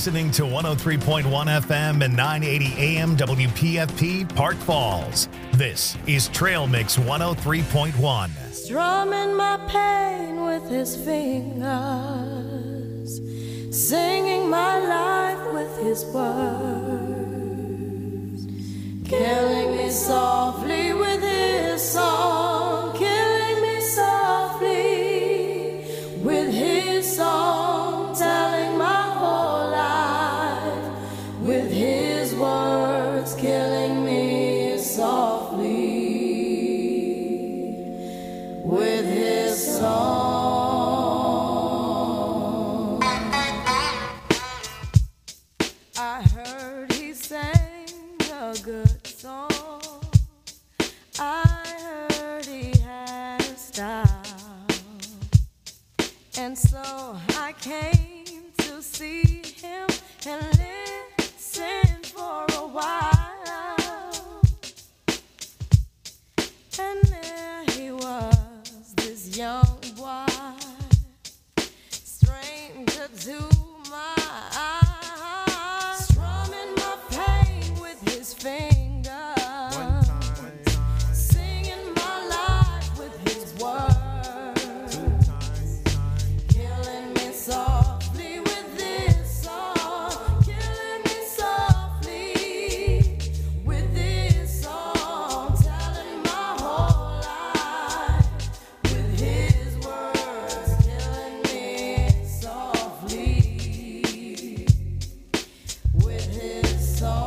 listening to 103.1 FM and 980 AM WPFP Park Falls. This is Trail Mix 103.1. Strumming my pain with his fingers, singing my life with his words, killing me softly with his song, killing me softly with his song, telling my whole life with his words, killing me softly with his song. I heard he sang a good song. I heard he had a style. And so I came to see him and listen for a while. And there he was, this young boy, stranger to my eyes, strumming my pain with his fingers, singing my life with his words, killing me softly with this song, killing me softly with this song, telling my whole life with his words, killing me softly with his song.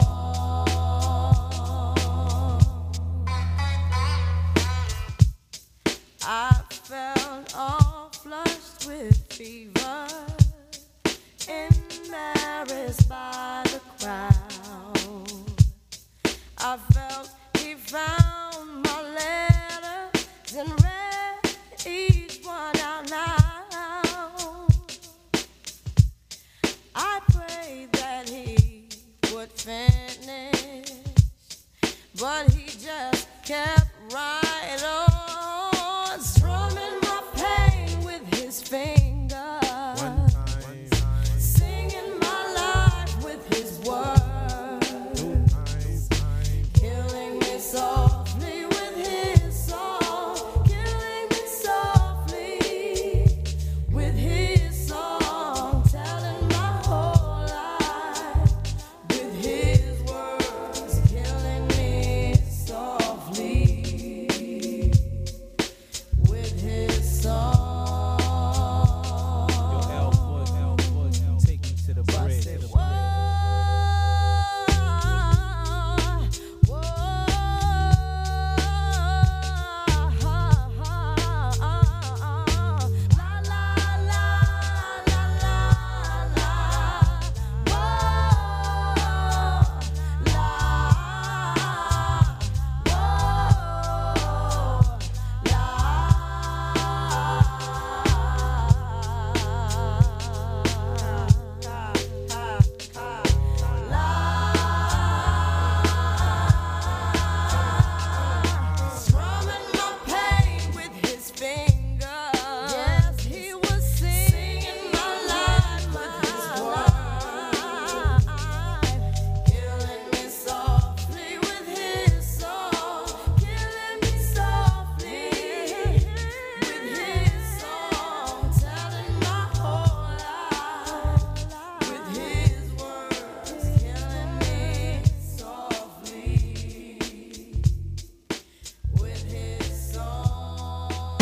I felt all flushed with fever, embarrassed by the crowd. I felt he found my letters and read each one out loud. I prayed that he would finish, but he just kept right on, strumming my pain with his fingers, singing my life with his words, killing me softly with his song, killing me softly with his song, telling my whole life with his words, killing me softly with his song. Take me to the bridge. Strumming my pain with his fingers. Yes, he was singing my life with his words, killing me softly with his song, killing me softly with his song, telling my whole life with his words, killing me softly with his song.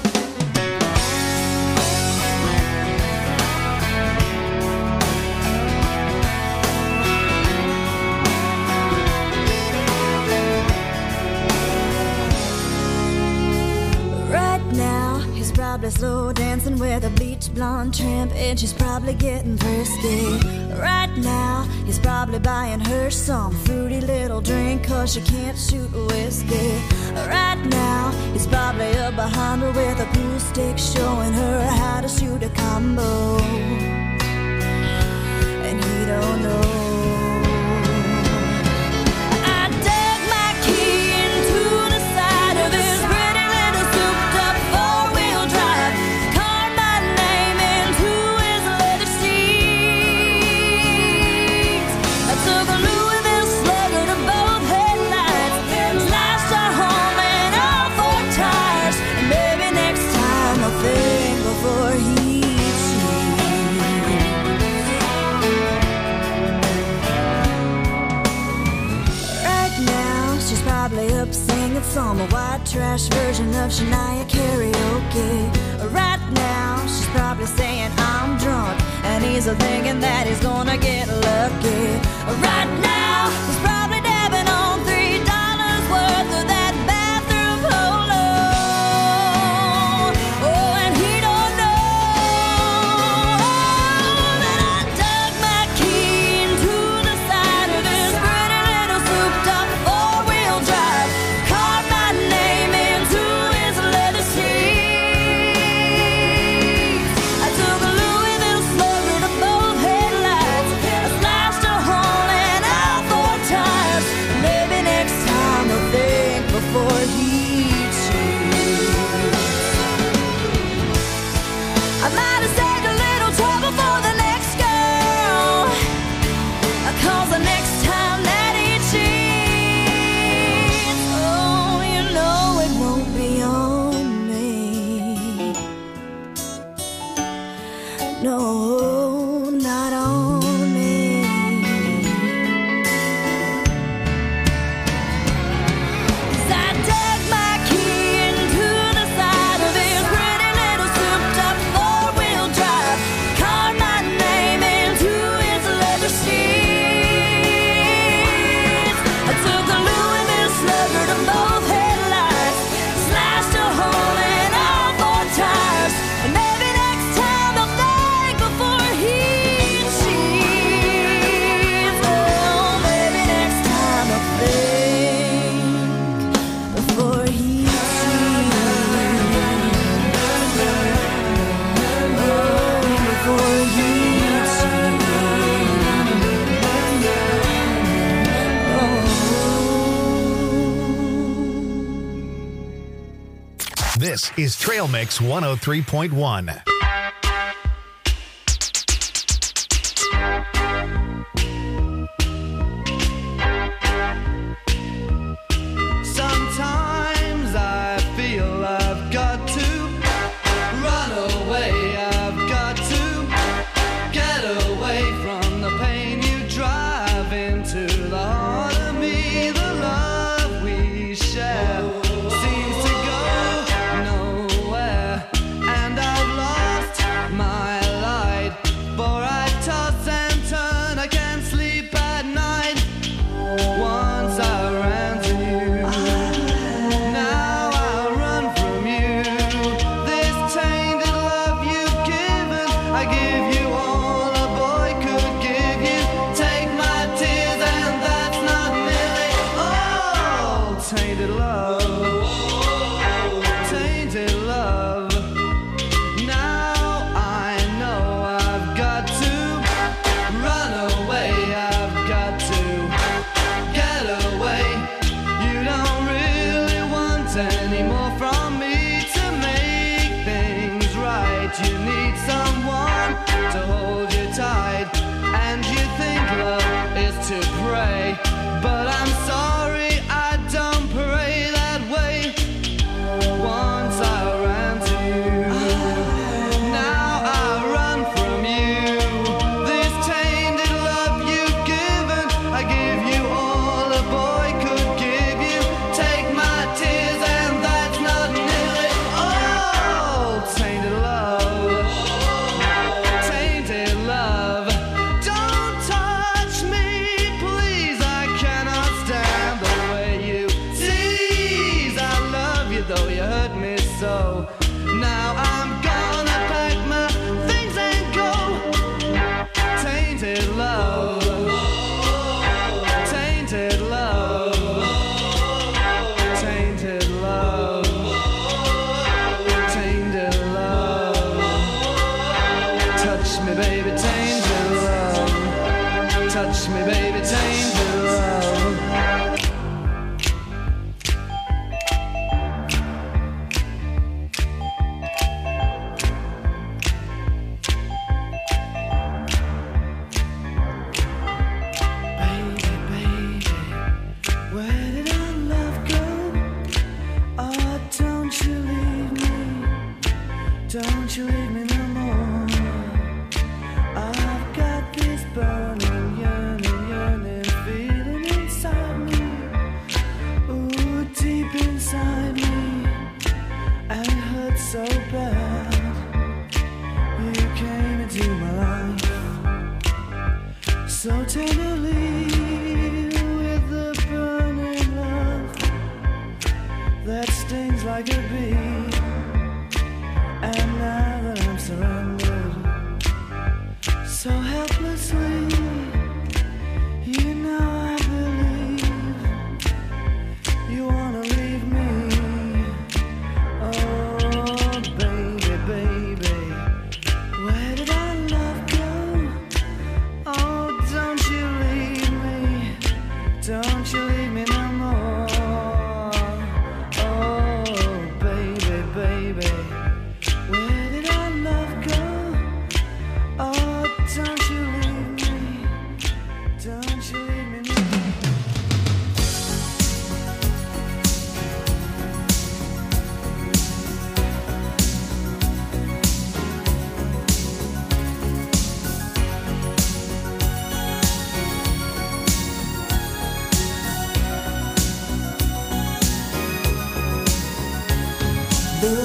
Right now, he's probably slow dancing with a bleach blonde tramp, and she's probably getting frisky. Right now, he's probably buying her some fruity little drink, cause she can't shoot whiskey. Right now, he's probably up behind her with a pool stick, showing her how to shoot a combo. And he don't know. I dug my key into the side of his pretty little souped-up four-wheel drive, carved my name into his leather seat. of Shania karaoke. Right now, she's probably saying I'm drunk, and he's thinking that he's gonna get lucky. Right now, he's probably dabbing on $3 worth of that bathroom polo. Oh, and he don't know that I dug my key into the side of this pretty little souped-up four-wheel drive, carved my name into his leather seats. I took a Louisville slugger to both headlights. I slashed a hole in all four tires. Maybe next time I'll think before he cheats. I might have saved a little trouble for the next girl, 'cause the next time that he cheats, oh, you know it won't be on me. No, not on me. 'Cause I dug my key into the side of his pretty little souped-up four-wheel drive, carved my name into his leather seats. I took a Louisville slugger to both headlights, slashed a hole in all four tires, and maybe next time I'll think before he cheats. Oh, maybe next time I'll think before he cheats. Oh, before he cheats. This is Trail Mix 103.1. Sometimes I feel I've got to run away. I've got to get away from the pain you drive into the heart of me. The love we share seems to go nowhere, and I've lost my light. For I toss and turn, I can't sleep at night. Once I ran to you, now I run from you. This tainted love you've given, I give you all a boy could give you. Take my tears and that's not nearly all. Tainted love, tainted love. Now I know I've got to run away. I've got to get away. You don't really want any more from me to make things right. You need someone to hold you tight, and you think love is to pray, but I'm sorry, I don't pray that way. Once I ran to you, now I run from you. This tainted love you've given, I give you all a boy could give you. Take my tears and that's not nearly all. Tainted love, tainted love. Don't touch me, please, I cannot stand the way you tease. I love you though you hurt me so. Now I'm gonna pack my things and go. Tainted love, tainted love, tainted love, tainted love. Touch me, baby, tainted love. Touch me, baby, tainted love. Baby, baby, where did our love go? Oh, don't you leave me. Don't you leave me no more. I've got this burning, yearning, yearning feeling inside me. Ooh, deep inside me.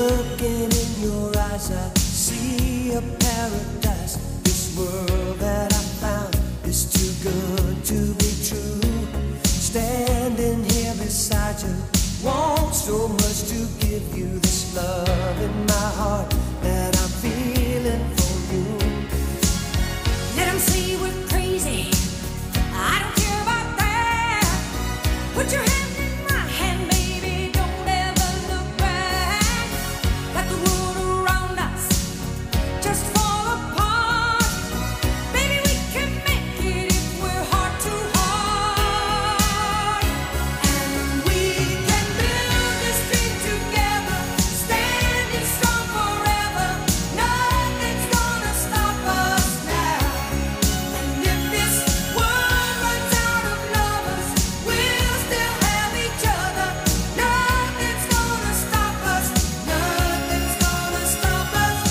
Looking in your eyes, I see a paradise. This world that I found is too good to be true. Standing here beside you, want so much to give you this love in my heart that I'm feeling for you. Let them say we're crazy. I don't care about that. Put your hand in my hand, baby. Don't ever look back. Let the world around us just fall apart. Baby, we can make it if we're heart to heart. And we can build this dream together, standing strong forever. Nothing's gonna stop us now. And if this world runs out of lovers, we'll still have each other. Nothing's gonna stop us. Nothing's gonna stop us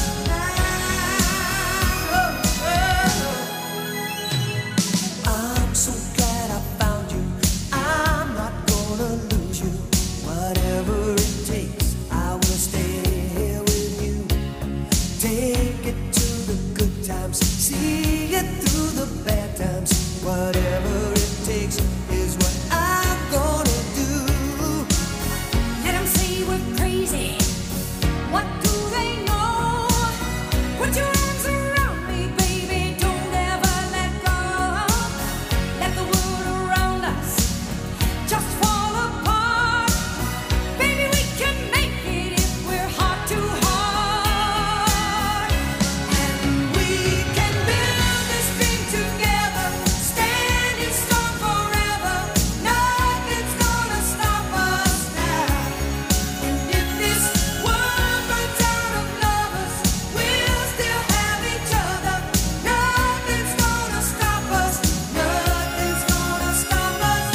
now. I'm so glad I found you. I'm not gonna lose you. Whatever it takes, I will stay here with you. Take it to the good times, see it through the bad times. Whatever it takes is what I'm gonna do. Let them say we're crazy. What do they know? Put your arms around me, baby. Don't ever let go. Let the world around us just fall apart. Baby, we can make it if we're heart to heart. And we can build this dream together, standing strong forever. Nothing's gonna stop us now. And if this world runs out of lovers, we'll still have each other. Nothing's gonna stop us. Nothing's gonna stop us.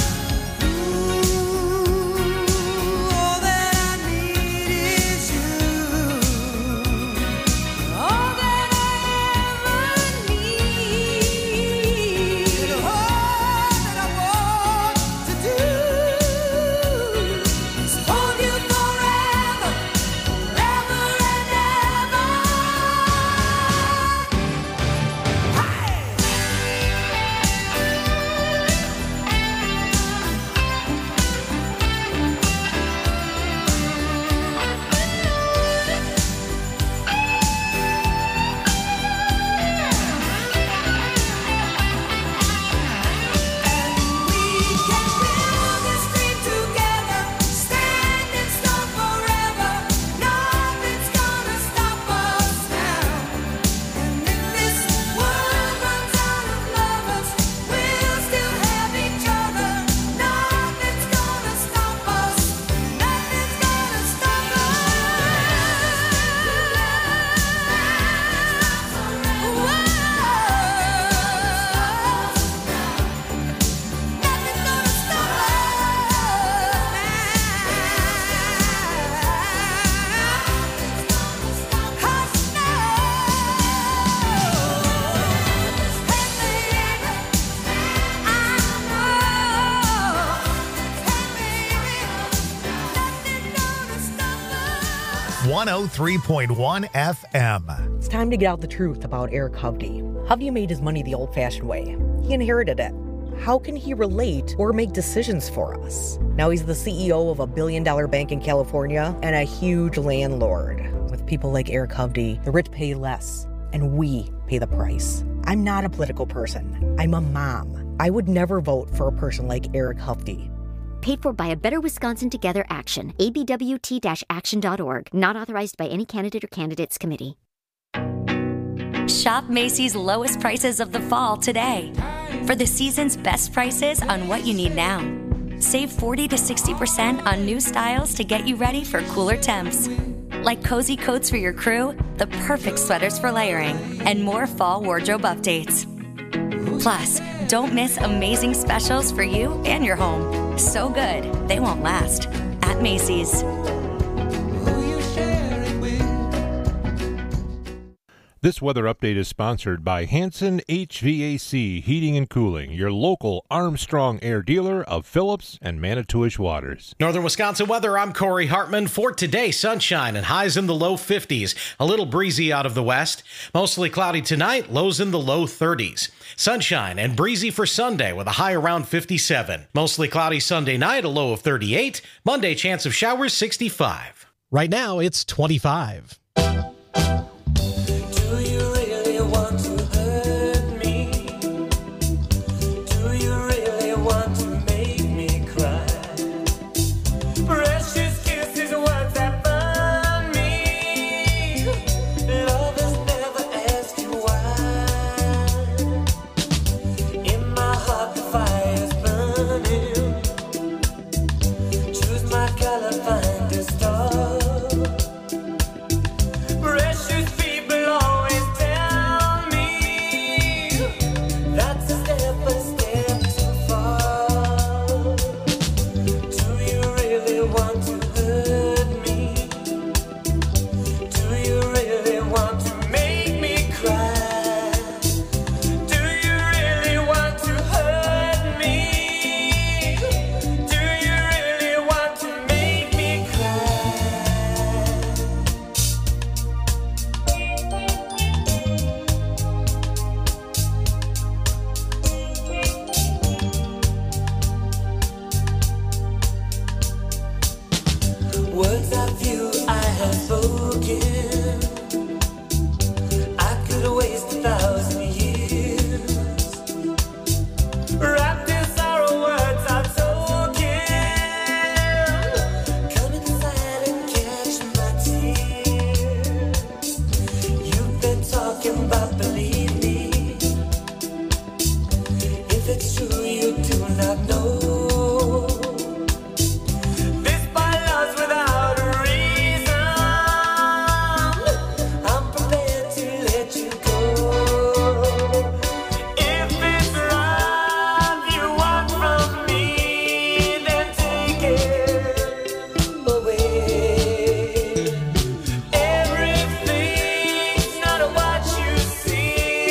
Ooh, all that I need is you. All that I ever need. And all that I want to do is hold you forever, forever and ever. We can build this dream together, standing strong forever. Nothing's gonna stop us now. And if this world runs out of lovers, we'll still have each other. Nothing's gonna stop us. Nothing's gonna stop us. 103.1 FM. It's time to get out the truth about Eric Hovde. Hovde made his money the old-fashioned way. He inherited it. How can he relate or make decisions for us? Now he's the CEO of a billion-dollar bank in California and a huge landlord. With people like Eric Hovde, the rich pay less, and we pay the price. I'm not a political person. I'm a mom. I would never vote for a person like Eric Hovde. Paid for by a Better Wisconsin Together Action. ABWT-action.org. Not authorized by any candidate or candidates committee. Shop Macy's lowest prices of the fall today. For the season's best prices on what you need now. Save 40 to 60% on new styles to get you ready for cooler temps. Like cozy coats for your crew, the perfect sweaters for layering, and more fall wardrobe updates. Plus, don't miss amazing specials for you and your home. So good, they won't last. At Macy's. This weather update is sponsored by Hanson HVAC Heating and Cooling, your local Armstrong Air dealer of Phillips and Manitowish Waters. Northern Wisconsin weather, I'm Corey Hartman. For today, sunshine and highs in the low 50s. A little breezy out of the west. Mostly cloudy tonight, lows in the low 30s. Sunshine and breezy for Sunday with a high around 57. Mostly cloudy Sunday night, a low of 38. Monday, chance of showers, 65. Right now, it's 25. Everything's not what you see.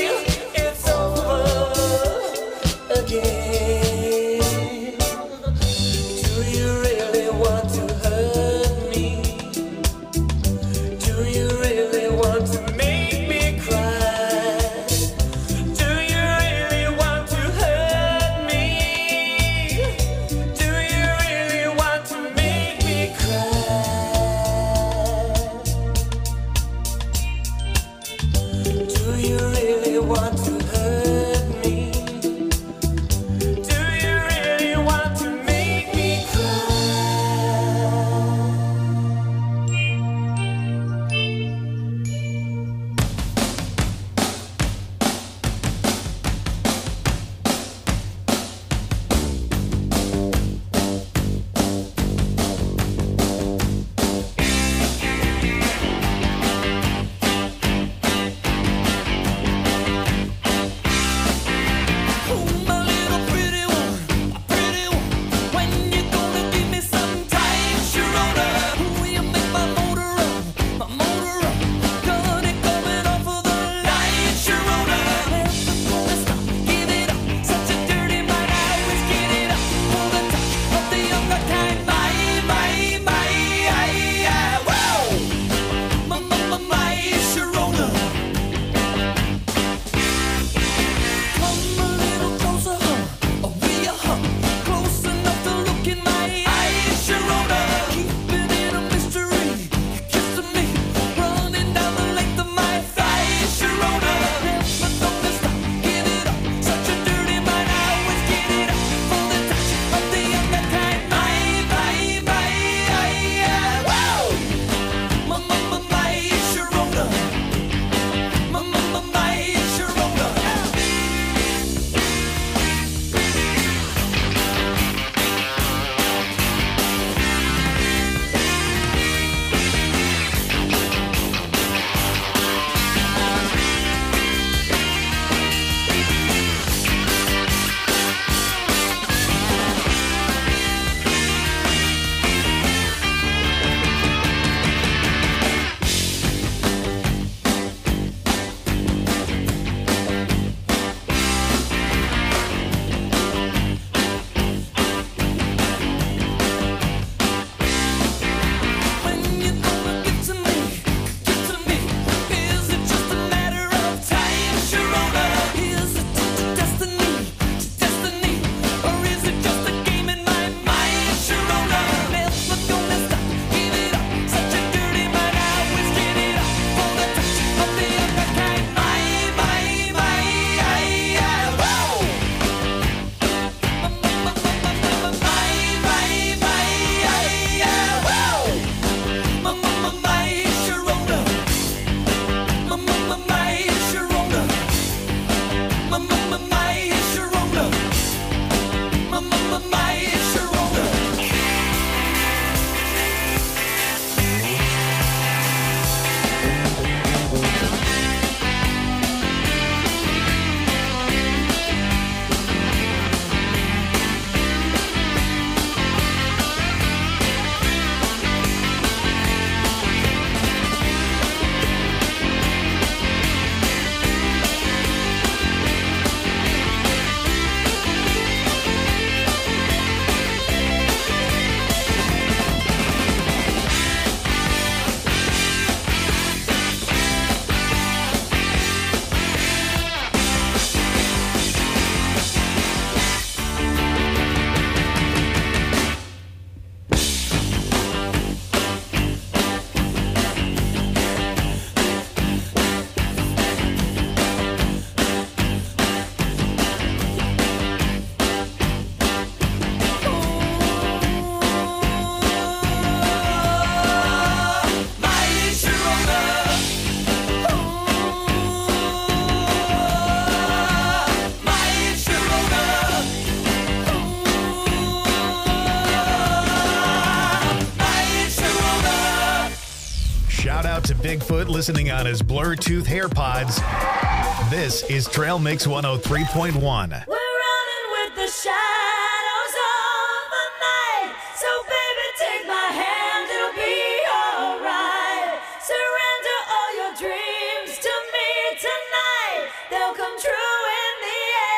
Bigfoot listening on his Bluetooth AirPods. This is Trail Mix 103.1. We're running with the shadows of the night. So baby, take my hand, it'll be alright. Surrender all your dreams to me tonight. They'll come true in the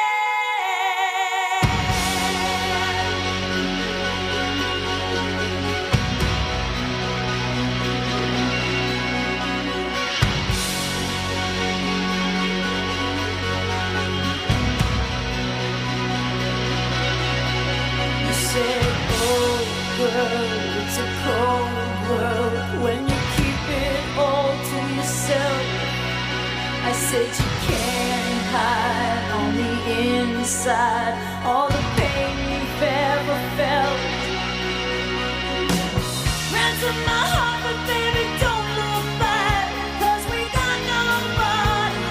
it's a cold world when you keep it all to yourself. I said you can't hide on the inside all the pain you've ever felt. Ransom my heart, but baby, don't look back, 'cause we got nobody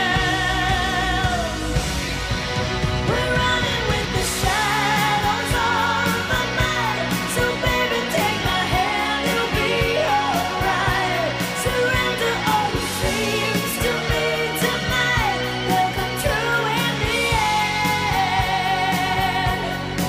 else. We're running with the shadows of the night. So baby, take my hand, it'll be alright. Surrender all your dreams to me tonight. They'll come true in the end.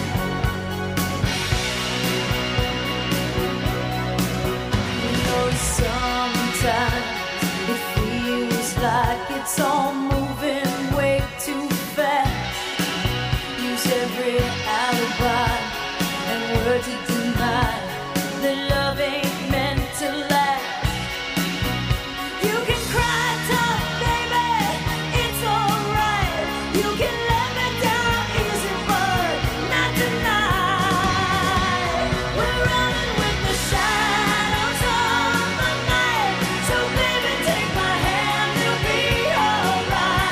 You know, sometimes it feels like it's all moving way too fast. Use every alibi and word to deny that love ain't meant to last. You can cry tough, baby, it's alright. You can let me down easy, but not tonight. We're running with the shadows of the night. So baby, take my hand, it'll be alright.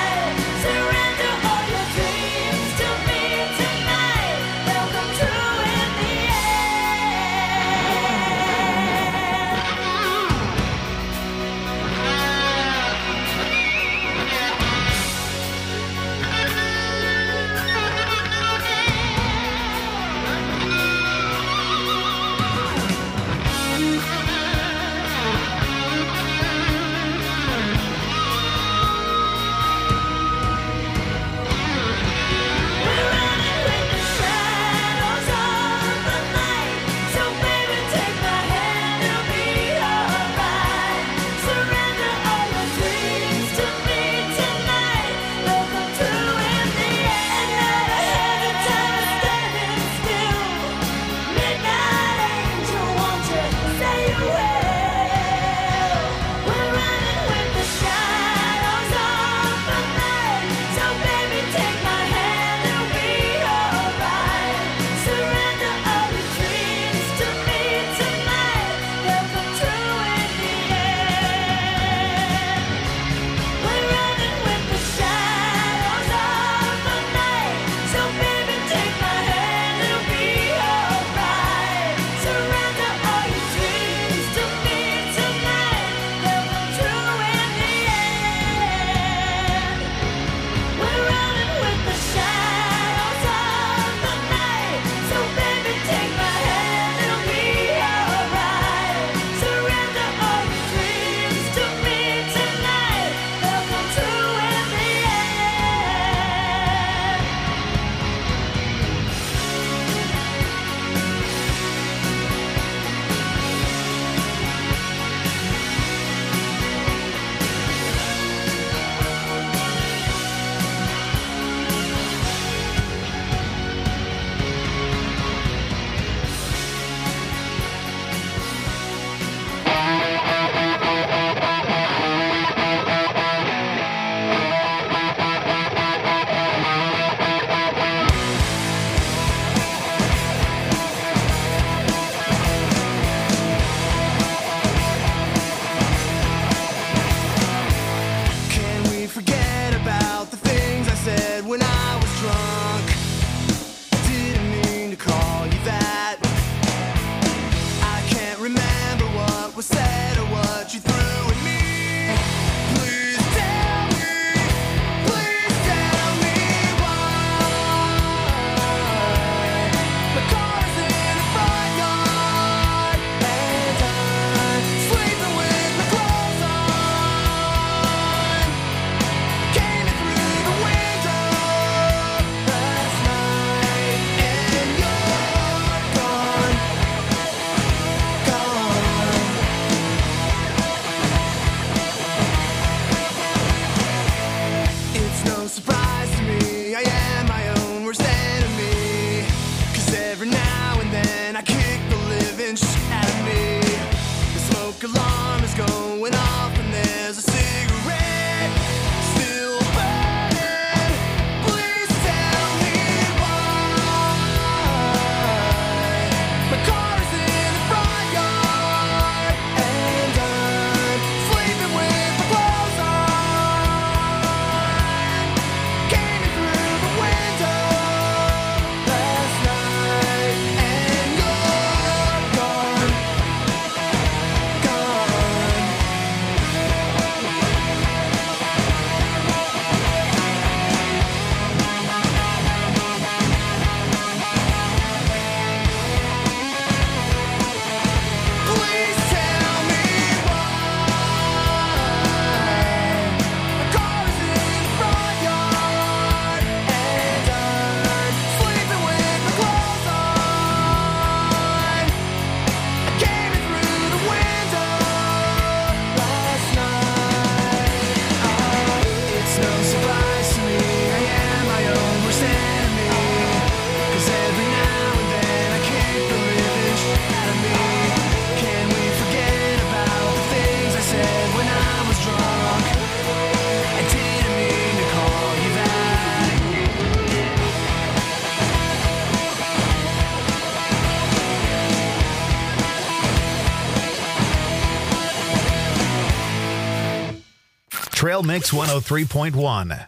Trail Mix 103.1.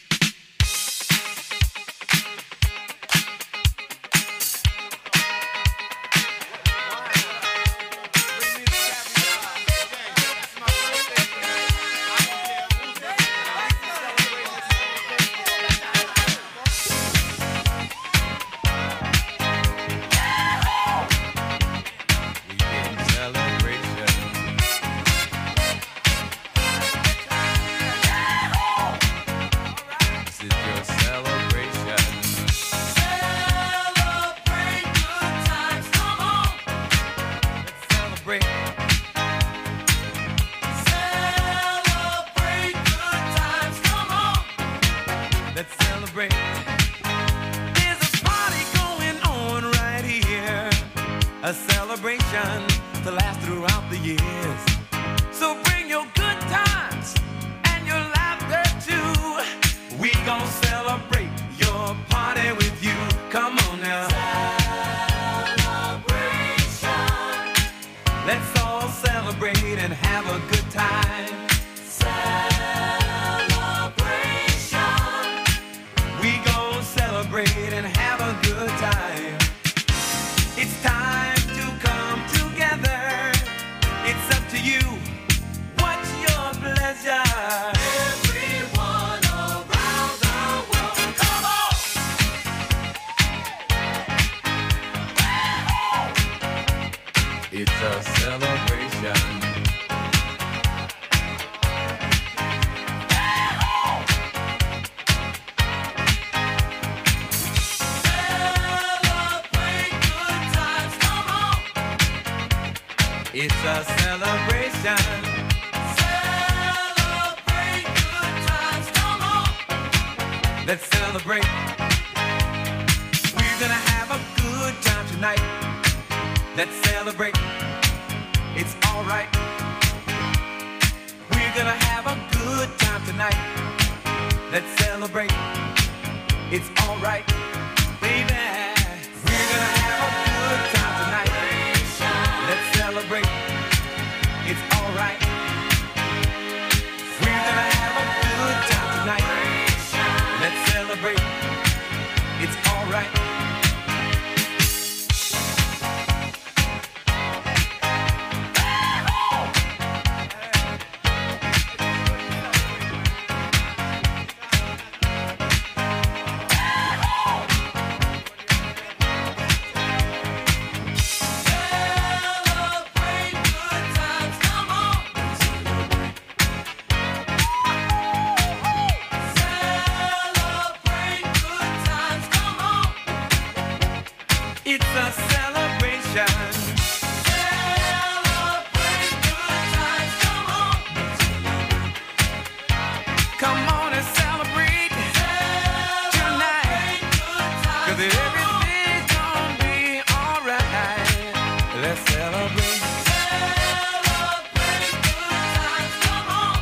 A celebration to last throughout the years. So bring your good times and your laughter too. We gon' celebrate your party with you. Come on now. Celebration. Let's all celebrate and have a good time. Celebration. We gon' celebrate and have a good time. It's time to come together. It's up to you. What's your pleasure? Everyone around the world, come on! It's a celebration. It's a celebration. Celebrate good times, come on. Let's celebrate. We're gonna have a good time tonight. Let's celebrate. It's alright. We're gonna have a good time tonight. Let's celebrate. It's alright, baby. We're gonna have a good time tonight. Let's celebrate. It's alright. We're gonna have a good time tonight. Let's celebrate. It's alright. It's a celebration. Celebrate good times, come on. Come on and celebrate tonight. 'Cause everything's gonna be alright. Let's celebrate. Celebrate good times, come on.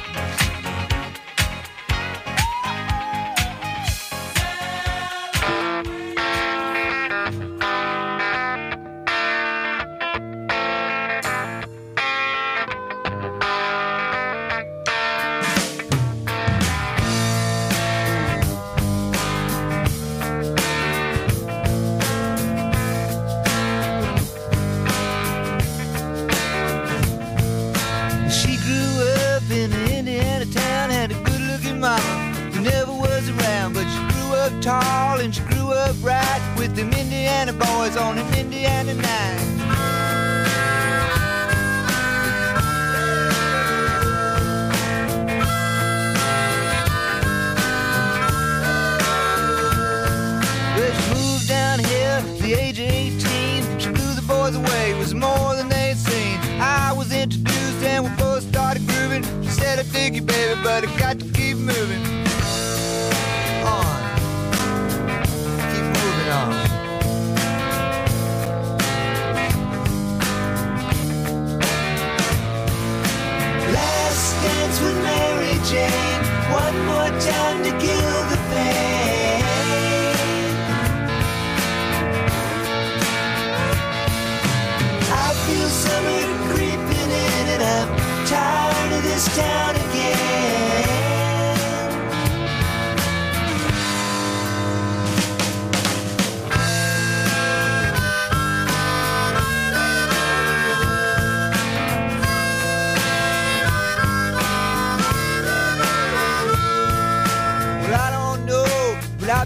She grew up in an Indiana town, had a good-looking mama who never was around, but she grew up tall and she grew up right with them Indiana boys on an Indiana night. Well, she moved down here at the age of 18. She blew the boys away, it was more than they'd seen. I was introduced and we both started grooving. She said, I dig you, baby, but I got to keep moving on. Keep moving on. Last dance with Mary Jane. One more time to kill the pain. I feel summer creeping in and I'm tired of this town again.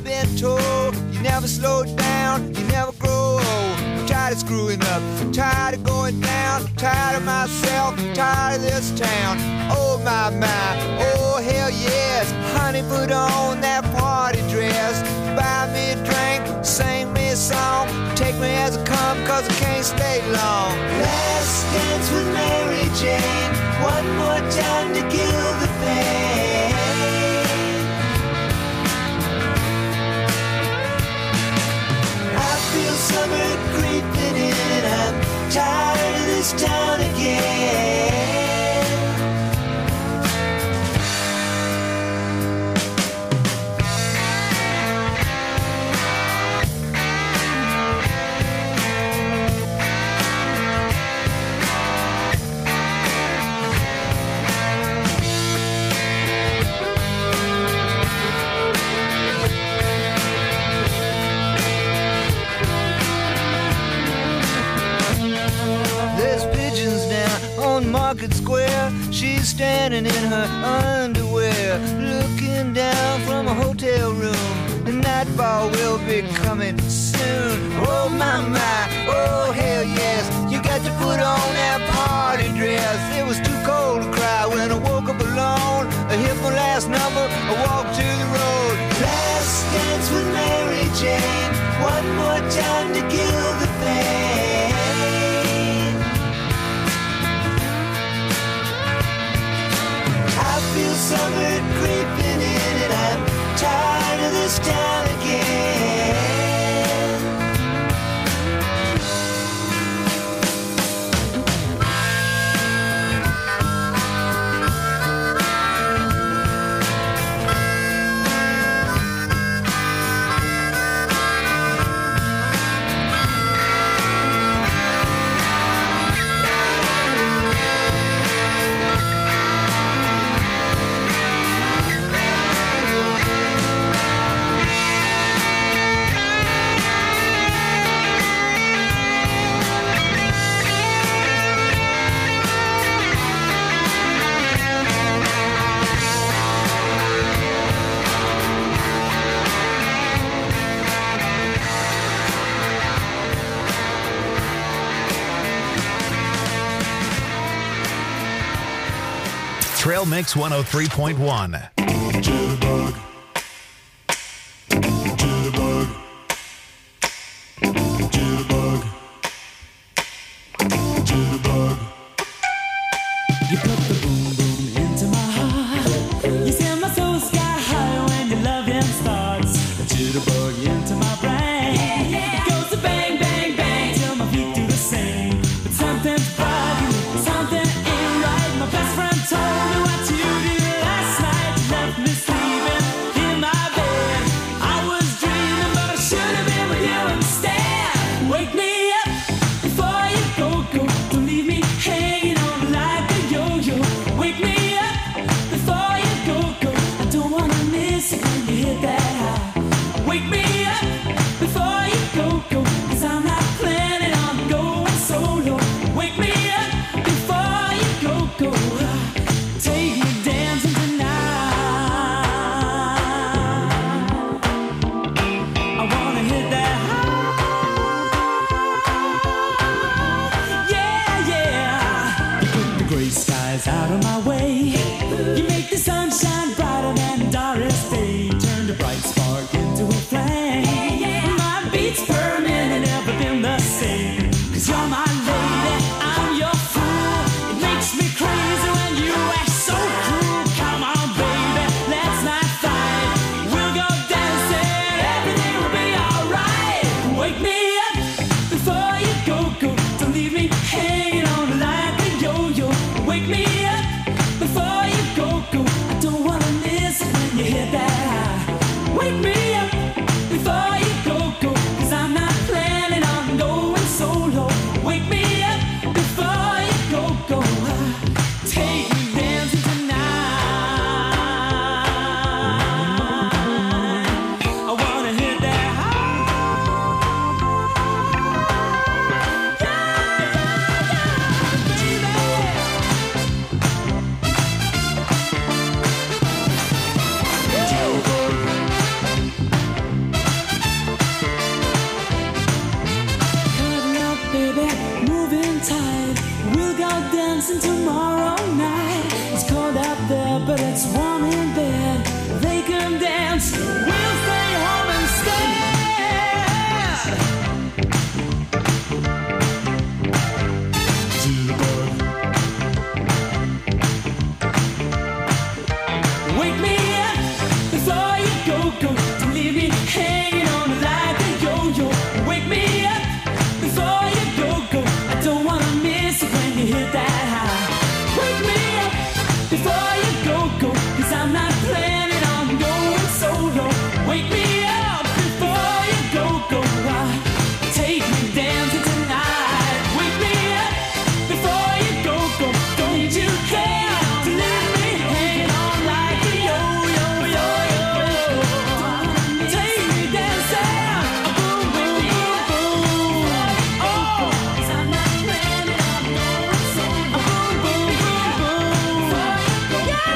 I've been told. You never slow down, you never grow old. I'm tired of screwing up, tired of going down, tired of myself, tired of this town. Oh my, oh hell yes. Honey, put on that party dress. Buy me a drink, sing me a song. Take me as I come, cause I can't stay long. Last dance with Mary Jane. One more time to kill the pain. I feel summer creeping in. I'm tired of this town again. Market Square, she's standing in her underwear, looking down from a hotel room. The nightfall will be coming soon. Oh my, oh hell yes. You got to put on that party dress. It was too cold to cry when I woke up alone. I hit my last number, I walked to the road. Last dance with Mary Jane. One more time to kill the pain. I feel summer creeping in and I'm tired of this town again. Trail Mix 103.1. Jitterbug. Jitterbug. Jitterbug. Jitterbug. You put the boom boom into my heart. You send my soul sky high when your loving starts. A jitterbug into my brain. It goes to bang, bang, bang till my feet do the same. But something's bugging me, something ain't right. My best friend told me what you did last night. You it's warm in bed, they can dance. We'll stay home instead. Wake me up before you go. Don't leave me hanging on like a yo-yo. Wake me up before you go. I don't wanna miss it when you hit that high. Wake me up before you go. 'Cause I'm not planning on going solo. Wake me up before you go. Take me dancing tonight. Wake me up before you go. Don't you care to leave me hanging on like a yo-yo. Take me dancing. Boom, boom, boom, boom. Oh, 'cause I'm not planning on going solo. Boom, boom, boom, boom. Yeah.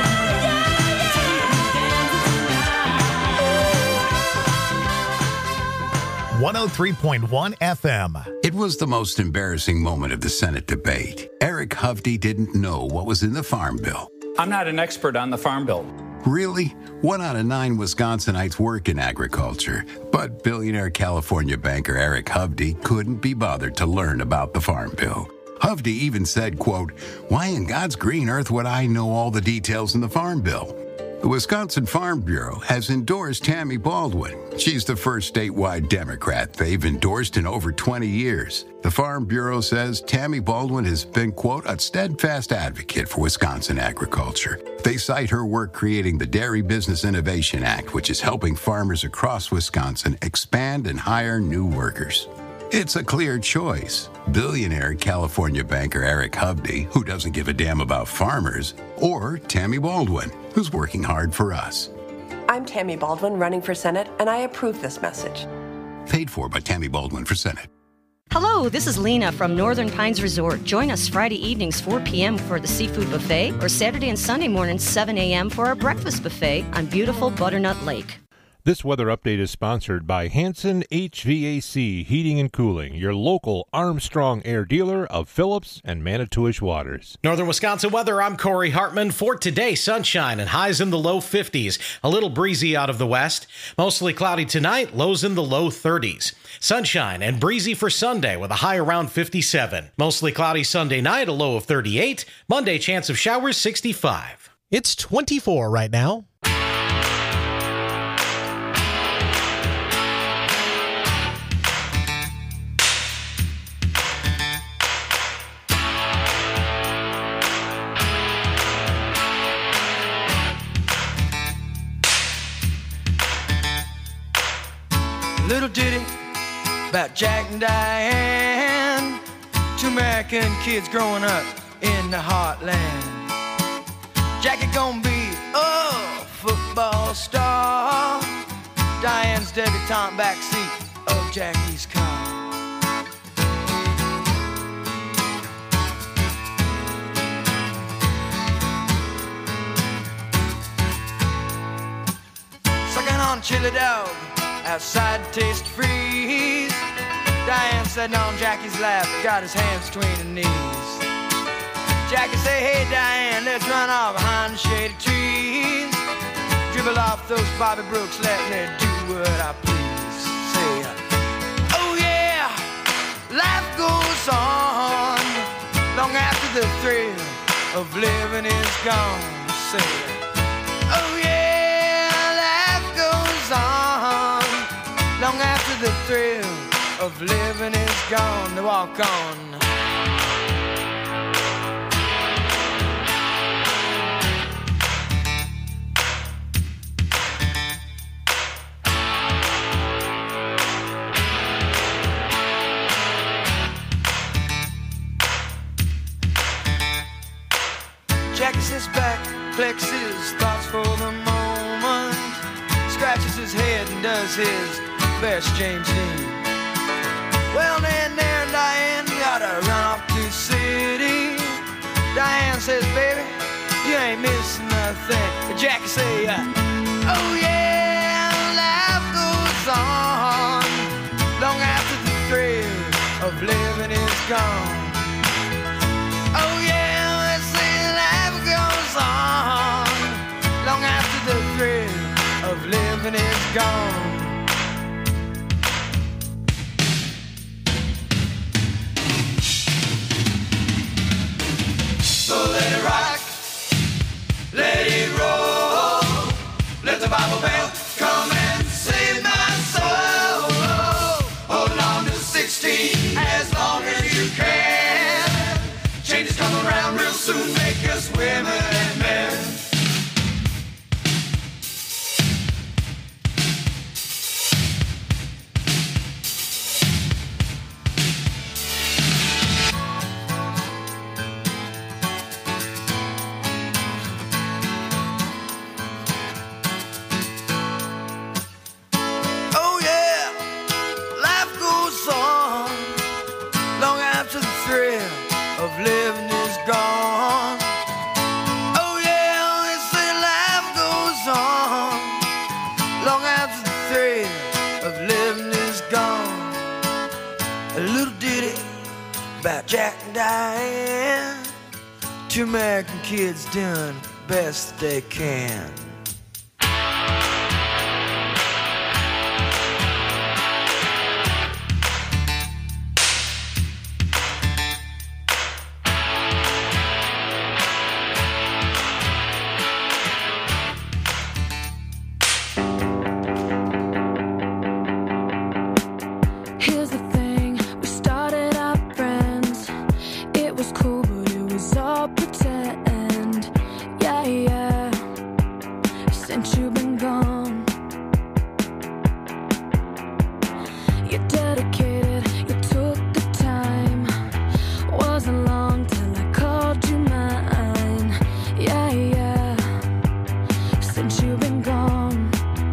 103.1 FM. It was the most embarrassing moment of the Senate debate. Eric Hovde didn't know what was in the Farm Bill. I'm not an expert on the Farm Bill. Really? 1 out of 9 Wisconsinites work in agriculture, but billionaire California banker Eric Hovde couldn't be bothered to learn about the Farm Bill. Hovde even said, quote, "Why in God's green earth would I know all the details in the Farm Bill?" The Wisconsin Farm Bureau has endorsed Tammy Baldwin. She's the first statewide Democrat they've endorsed in over 20 years. The Farm Bureau says Tammy Baldwin has been, quote, "a steadfast advocate for Wisconsin agriculture." They cite her work creating the Dairy Business Innovation Act, which is helping farmers across Wisconsin expand and hire new workers. It's a clear choice. Billionaire California banker Eric Hovde, who doesn't give a damn about farmers, or Tammy Baldwin, who's working hard for us. I'm Tammy Baldwin, running for Senate, and I approve this message. Paid for by Tammy Baldwin for Senate. Hello, this is Lena from Northern Pines Resort. Join us Friday evenings 4 p.m. for the seafood buffet, or Saturday and Sunday mornings 7 a.m. for our breakfast buffet on beautiful Butternut Lake. This weather update is sponsored by Hanson HVAC Heating and Cooling, your local Armstrong Air dealer of Phillips and Manitowish Waters. Northern Wisconsin weather, I'm Corey Hartman. For today, sunshine and highs in the low 50s. A little breezy out of the west. Mostly cloudy tonight, lows in the low 30s. Sunshine and breezy for Sunday with a high around 57. Mostly cloudy Sunday night, a low of 38. Monday, chance of showers, 65. It's 24 right now. Little ditty about Jack and Diane, two American kids growing up in the heartland. Jackie gonna be a football star, Diane's debutante backseat of Jackie's car. Sucking on chili dog outside to taste freeze. Diane sitting on Jackie's lap, got his hands between her knees. Jackie say, "Hey Diane, let's run off behind the shady trees. Dribble off those Bobby Brooks, let me do what I please." Say, "Oh yeah, life goes on long after the thrill of living is gone." Say, "Oh yeah, life goes on long after the thrill of living is gone." They walk on. Jackie sits back, collects his thoughts for the moment, scratches his head and does his best James Dean. Well, then there and Diane gotta run off to the city. Diane says, "Baby, you ain't missing nothing." But Jackie say, "Oh yeah, life goes on long after the thrill of living is gone." Oh yeah, they say life goes on gone. So let it rock, let it roll, let the Bible belt come and save my soul. Hold on to 16 as long as you can. Changes come around real soon, make us women and men. Oh yeah, life goes on long after the thrill of living is gone. Oh yeah, they say life goes on long after the thrill of living is gone. A little ditty about Jack and Diane, two American kids doing the best they can. Here's the thing, we started out friends. It was cool, but it was all pretend. Yeah, yeah. Since you've been gone, you're dedicated, you took the time. Wasn't long till I called you mine. Yeah, yeah. Since you've been gone,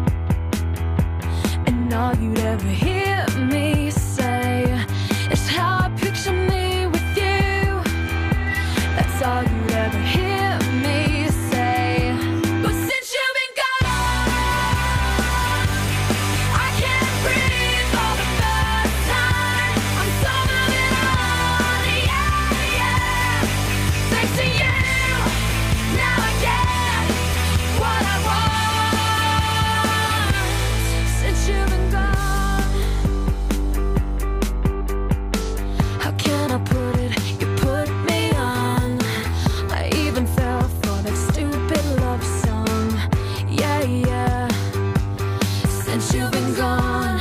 and all you'd ever hear me say is how I picture me with you. That's all you'd ever hear me say. But since you've been gone, I can't breathe for the first time. I'm so moving on, yeah, yeah. Thanks to you, now I get what I want. Since you've been gone, how can I put it? You put me on. I even fell for that stupid love song. Yeah, yeah. Since you've been gone,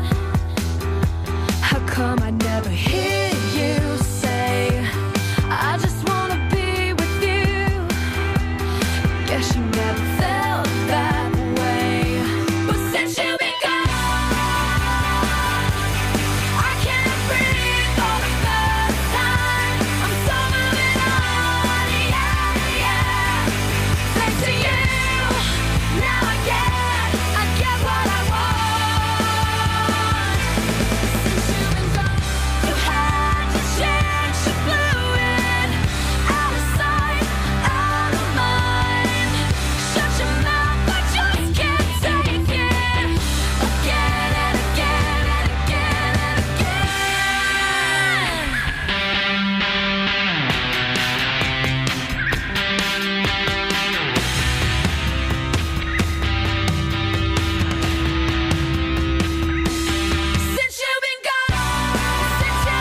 how come I never hear you say, I just wanna be with you? Guess you never felt that way. But since you've been gone, I can't breathe for the first time. I'm so moving on, yeah, yeah. Thanks to you, now I get what I want. Since you've been gone, you had your chance, you blew it. Out of sight, out of mind. Shut your mouth, I just can't take it. Again and again and again and again. Since you've been gone,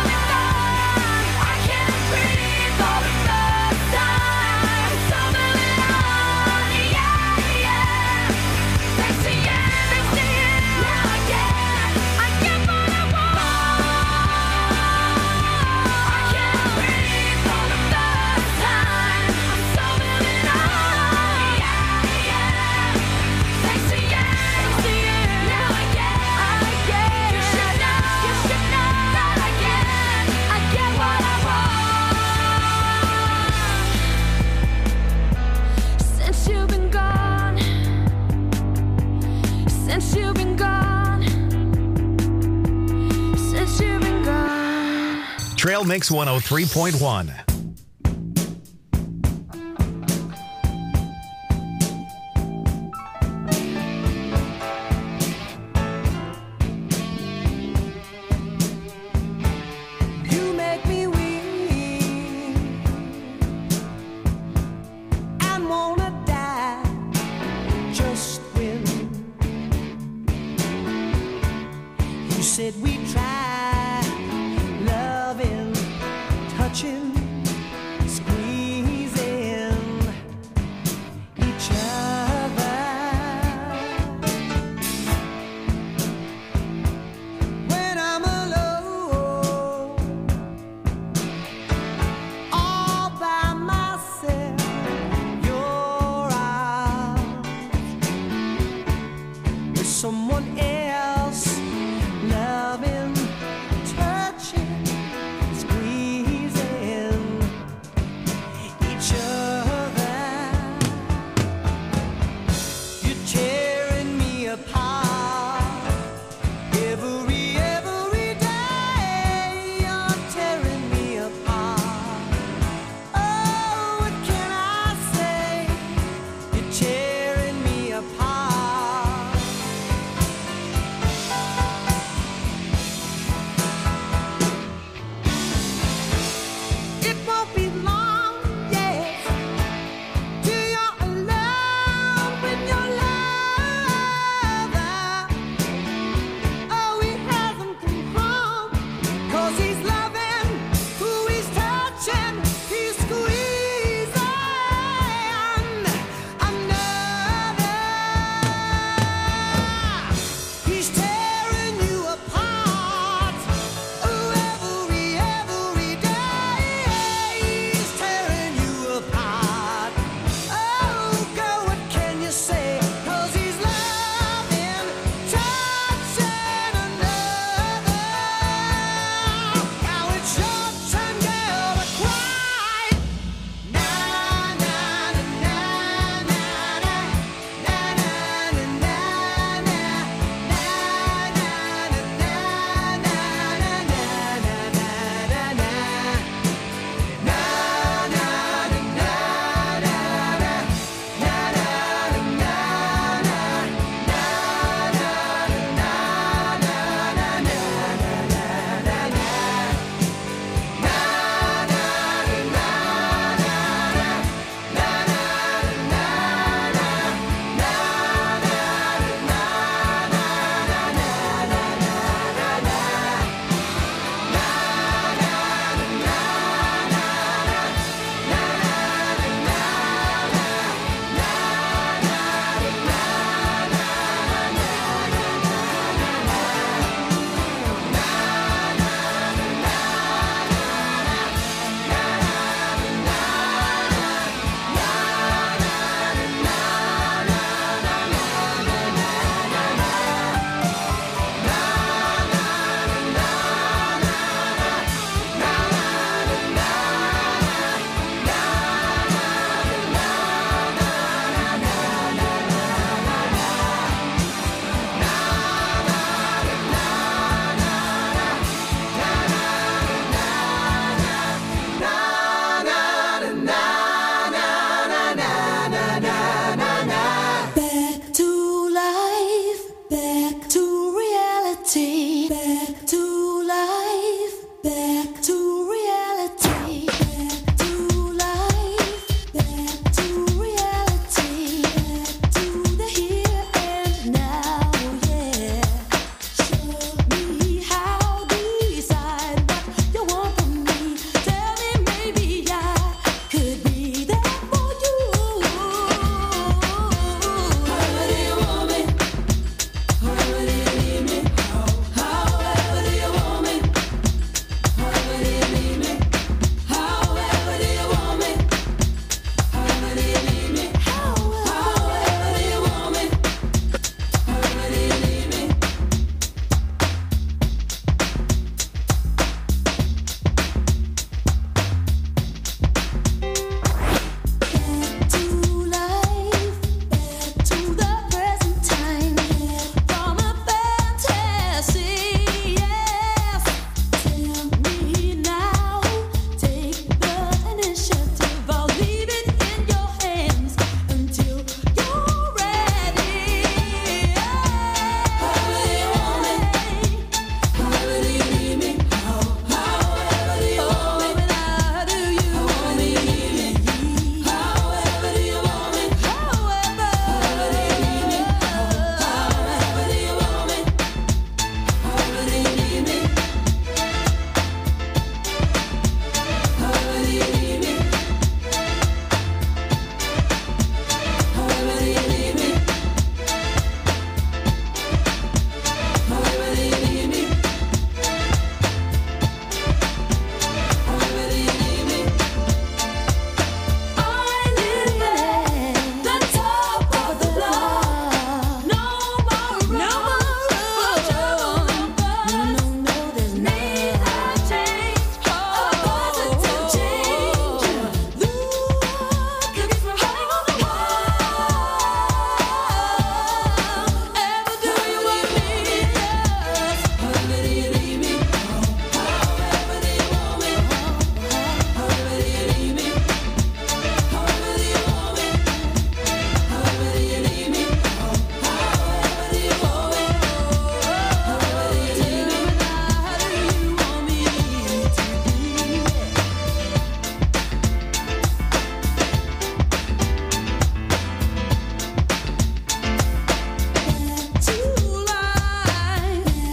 I can't breathe for the first time. So moving on, yeah, yeah. Thanks to you, now I get what I want. I can't breathe for the first time. I'm so moving on, yeah, yeah. Thanks to you, now I get. You should know that I get what I want. Since you've been gone, since you've been gone, since you've been gone. Trail Mix 103.1. You make me weak and wanna die just when said we